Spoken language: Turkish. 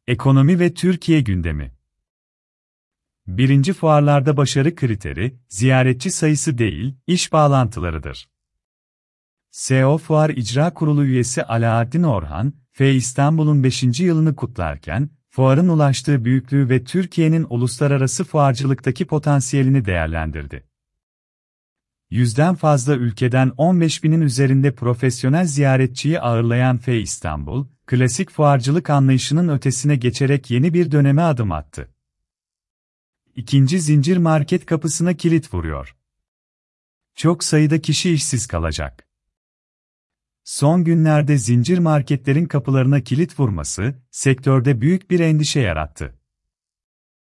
Ekonomi ve Türkiye gündemi. Birinci fuarlarda başarı kriteri, ziyaretçi sayısı değil, iş bağlantılarıdır. SEO Fuar İcra Kurulu üyesi Alaaddin Orhan, F İstanbul'un 5. yılını kutlarken, fuarın ulaştığı büyüklüğü ve Türkiye'nin uluslararası fuarcılıktaki potansiyelini değerlendirdi. Yüzden fazla ülkeden 15.000'in üzerinde profesyonel ziyaretçiyi ağırlayan F İstanbul, klasik fuarcılık anlayışının ötesine geçerek yeni bir döneme adım attı. İkinci zincir market kapısına kilit vuruyor. Çok sayıda kişi işsiz kalacak. Son günlerde zincir marketlerin kapılarına kilit vurması, sektörde büyük bir endişe yarattı.